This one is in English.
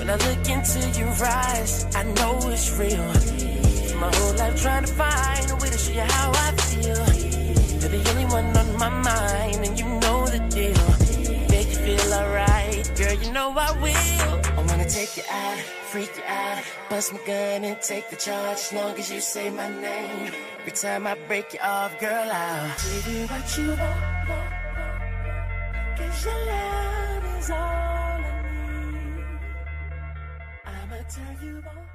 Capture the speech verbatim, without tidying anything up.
I look into your eyes, I know it's real. My whole life trying to find a way to show you how I feel. You're the only one on my mind, and you know the deal. Make you feel alright, girl, you know I will. I wanna take you out, freak you out, bust my gun and take the charge, as long as you say my name. Every time I break you off, girl, I'll give you what you want, cause your love is all I need. I'ma turn you on.